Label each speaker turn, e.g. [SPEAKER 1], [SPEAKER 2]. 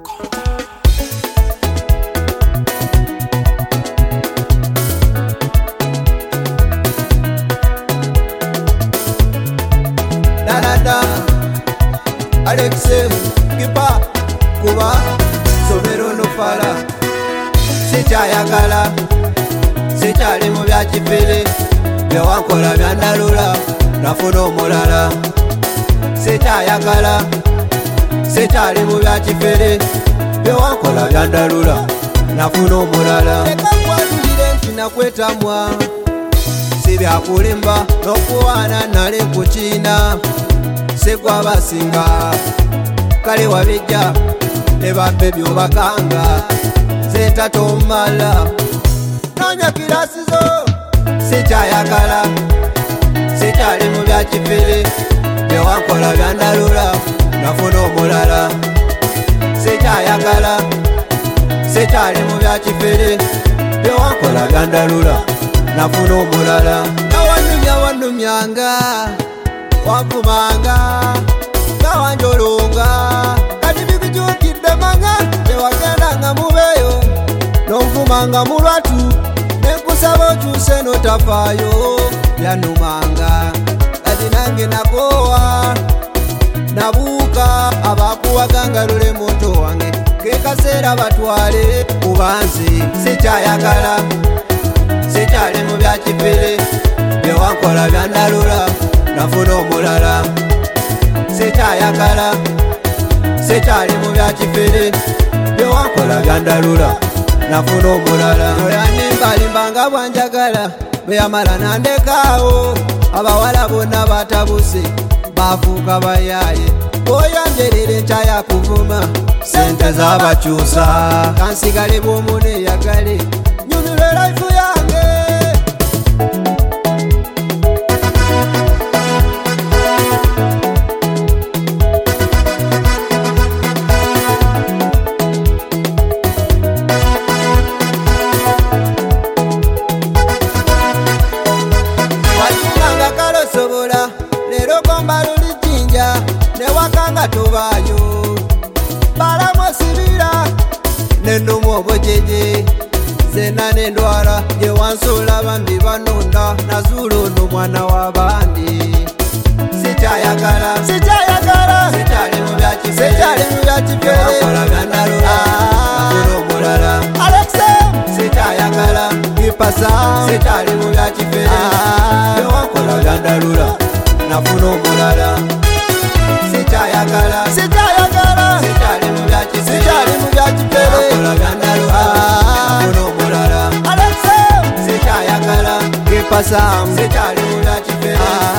[SPEAKER 1] Alexe kipa kuba somero no fala sikyayagala sikyali mu bya kifere byewankola byandalula nafuna omulala sikyayagala sikyali mu bya kifere byewankola byandalula nafuna omulala ekakwanjire nti nakwetamwa sibyakulimba n'okuwaana nali kukiina segwa basinga kale wabijja ne babbe byobakanga zeta tomala nonya kirasizo sikyayagala sikyali mu bya kifere byewankola byandalula nafuna omulala sikyayagala sikyali mu bya kifere byewankola byandalula nafuna omulala wanumyanga wanvumanga nga wanjolonga kati bikukyukidde manga tewagendanga mubeyo nonvumanga mulwatu nenkusaba okyuse notafaayo byanumanga kati nange nakowa nabuuka abakuwaganga lule moto wange kekaseera batwale kubanze sikyayagala sikyali mu bya kifere byewankola byandalula nafuna omulala sikyayagala sikyali mu bya kifere byewankola byandalula nafuna omulala oyanimbalimba nga bwanjagala bweyamala nandekaawo abawala bonna batabuse bafuuka bayaye oyanjerere nkyayakuvuma sente zabakyusa kansigale bwomuneyagale nyumirwe life yange lero komba lulijinja newakanga tubayo balamosibira nendumu obujeje zena nendwala gyewansula bambi banonda nazula ono mwana wabandi sikyayagala sikyali mu bya kifere byandalula nafuna omulala Alexe sikyayagala ipasa sikyali mu bya kifere byewankola byandalula nafuna omulala sikyayagala sikyali mu bya kifere byandalula nafuna omulala Alexe sikyayagala ipasa sikyali mu bya kifere